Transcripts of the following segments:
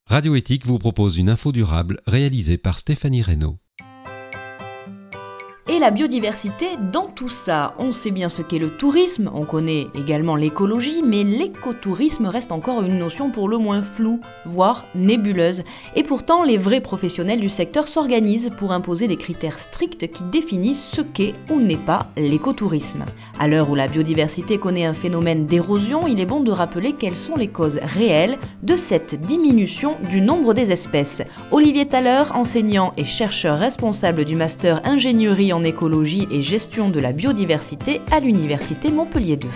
Radio Éthique vous propose une info durable réalisée par Stéphanie Reynaud. Et la biodiversité dans tout ça. On sait bien ce qu'est le tourisme, on connaît également l'écologie, mais l'écotourisme reste encore une notion pour le moins floue, voire nébuleuse. Et pourtant, les vrais professionnels du secteur s'organisent pour imposer des critères stricts qui définissent ce qu'est ou n'est pas l'écotourisme. À l'heure où la biodiversité connaît un phénomène d'érosion, il est bon de rappeler quelles sont les causes réelles de cette diminution du nombre des espèces. Olivier Thaler, enseignant et chercheur responsable du master ingénierie en écologie et gestion de la biodiversité à l'université Montpellier 2.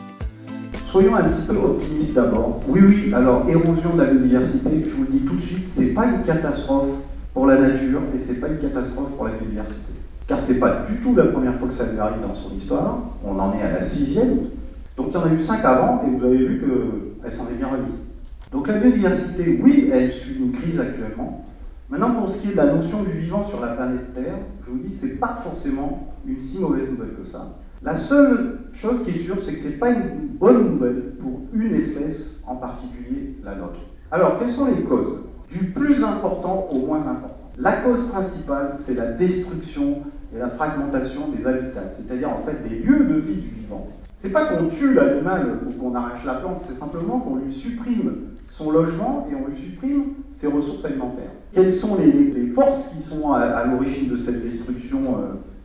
Soyons un petit peu optimistes d'abord. Oui, alors érosion de la biodiversité, je vous le dis tout de suite, c'est pas une catastrophe pour la nature et c'est pas une catastrophe pour la biodiversité. Car c'est pas du tout la première fois que ça lui arrive dans son histoire, on en est à la 6e, donc il y en a eu 5 avant et vous avez vu qu'elle s'en est bien remise. Donc la biodiversité, oui, elle suit une crise actuellement. Maintenant, pour ce qui est de la notion du vivant sur la planète Terre, je vous dis, c'est pas forcément une si mauvaise nouvelle que ça. La seule chose qui est sûre, c'est que c'est pas une bonne nouvelle pour une espèce en particulier, la nôtre. Alors, quelles sont les causes ? Du plus important au moins important. La cause principale, c'est la destruction et la fragmentation des habitats, c'est-à-dire en fait des lieux de vie du vivant. C'est pas qu'on tue l'animal ou qu'on arrache la plante, c'est simplement qu'on lui supprime son logement et on lui supprime ses ressources alimentaires. Quelles sont les forces qui sont à l'origine de cette destruction d'habitat ?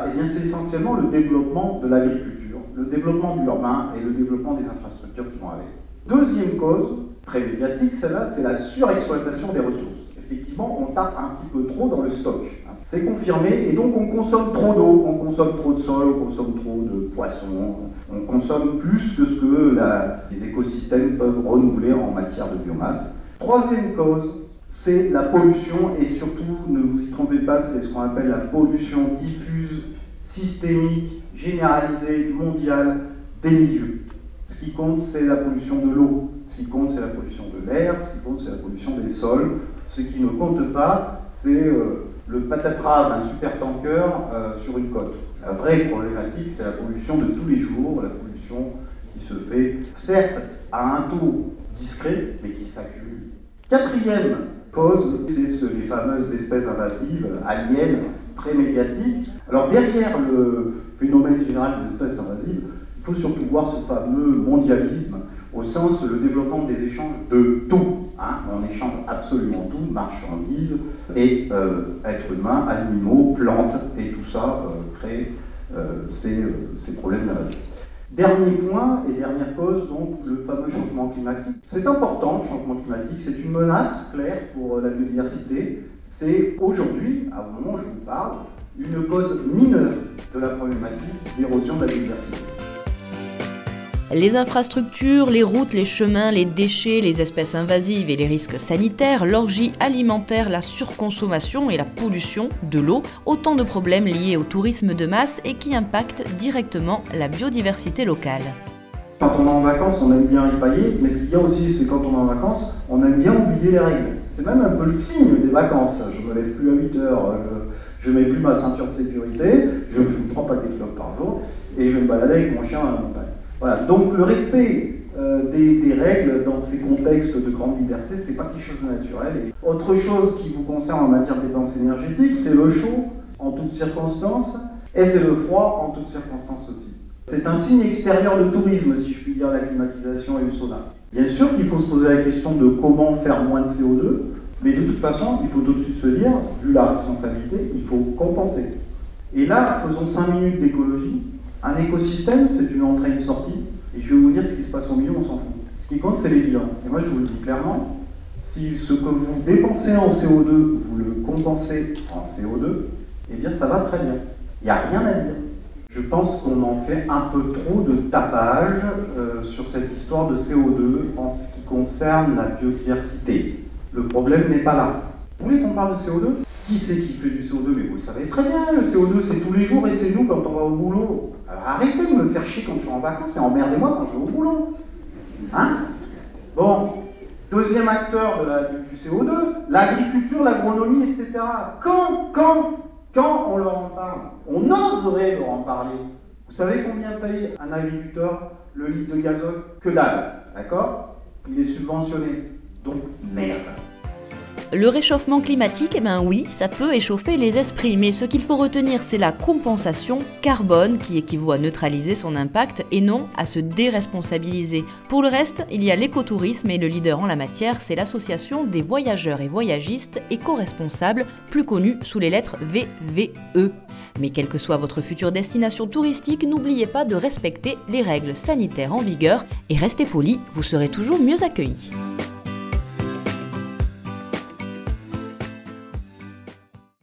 Eh bien, c'est essentiellement le développement de l'agriculture, le développement de l'urbain et le développement des infrastructures qui vont avec. Deuxième cause, très médiatique, celle-là, c'est la surexploitation des ressources. Effectivement, on tape un petit peu trop dans le stock. C'est confirmé, et donc on consomme trop d'eau, on consomme trop de sol, on consomme trop de poissons, on consomme plus que ce que les écosystèmes peuvent renouveler en matière de biomasse. Troisième cause, c'est la pollution, et surtout, ne vous y trompez pas, c'est ce qu'on appelle la pollution diffuse, systémique, généralisée, mondiale des milieux. Ce qui compte, c'est la pollution de l'eau. Ce qui compte, c'est la pollution de l'air. Ce qui compte, c'est la pollution des sols. Ce qui ne compte pas, c'est le patatras d'un supertanker sur une côte. La vraie problématique, c'est la pollution de tous les jours, la pollution qui se fait, certes, à un taux discret, mais qui s'accumule. Quatrième cause, c'est les fameuses espèces invasives, aliens, très médiatiques. Alors derrière le phénomène général des espèces invasives, il faut surtout voir ce fameux mondialisme, au sens le développement des échanges de tout. On échange absolument tout, marchandises et êtres humains, animaux, plantes, et tout ça crée ces problèmes d'invasion. Dernier point et dernière cause, donc le fameux changement climatique. C'est important, le changement climatique, c'est une menace claire pour la biodiversité. C'est aujourd'hui, au moment où je vous parle, une cause mineure de la problématique d'érosion de la biodiversité. Les infrastructures, les routes, les chemins, les déchets, les espèces invasives et les risques sanitaires, l'orgie alimentaire, la surconsommation et la pollution de l'eau, autant de problèmes liés au tourisme de masse et qui impactent directement la biodiversité locale. Quand on est en vacances, on aime bien ripailler, mais ce qu'il y a aussi, c'est quand on est en vacances, on aime bien oublier les règles. C'est même un peu le signe des vacances. Je me lève plus à 8 heures, je mets plus ma ceinture de sécurité, je fume 3 paquets de clopes par jour et je vais me balader avec mon chien dans la montagne. Voilà, donc le respect des règles dans ces contextes de grande liberté, c'est pas quelque chose de naturel. Et autre chose qui vous concerne en matière de dépenses énergétiques, c'est le chaud en toutes circonstances, et c'est le froid en toutes circonstances aussi. C'est un signe extérieur de tourisme, si je puis dire, la climatisation et le sauna. Bien sûr qu'il faut se poser la question de comment faire moins de CO2, mais de toute façon, il faut tout de suite se dire, vu la responsabilité, il faut compenser. Et là, faisons 5 minutes d'écologie. Un écosystème, c'est une entrée et une sortie, et je vais vous dire ce qui se passe au milieu, on s'en fout. Ce qui compte, c'est les bilans. Et moi, je vous le dis clairement, si ce que vous dépensez en CO2, vous le compensez en CO2, eh bien, ça va très bien. Il n'y a rien à dire. Je pense qu'on en fait un peu trop de tapage sur cette histoire de CO2 en ce qui concerne la biodiversité. Le problème n'est pas là. Vous voulez qu'on parle de CO2 ? Qui c'est qui fait du CO2 ? Mais vous le savez très bien, le CO2 c'est tous les jours et c'est nous quand on va au boulot. Alors arrêtez de me faire chier quand je suis en vacances et emmerdez-moi quand je vais au boulot. Bon, deuxième acteur du CO2, l'agriculture, l'agronomie, etc. Quand on leur en parle, on oserait leur en parler. Vous savez combien paye un agriculteur le litre de gazole ? Que dalle, d'accord ? Il est subventionné. Donc merde. Le réchauffement climatique, oui, ça peut échauffer les esprits, mais ce qu'il faut retenir, c'est la compensation carbone qui équivaut à neutraliser son impact et non à se déresponsabiliser. Pour le reste, il y a l'écotourisme et le leader en la matière, c'est l'association des voyageurs et voyagistes éco-responsables, plus connue sous les lettres VVE. Mais quelle que soit votre future destination touristique, n'oubliez pas de respecter les règles sanitaires en vigueur et restez poli, vous serez toujours mieux accueillis.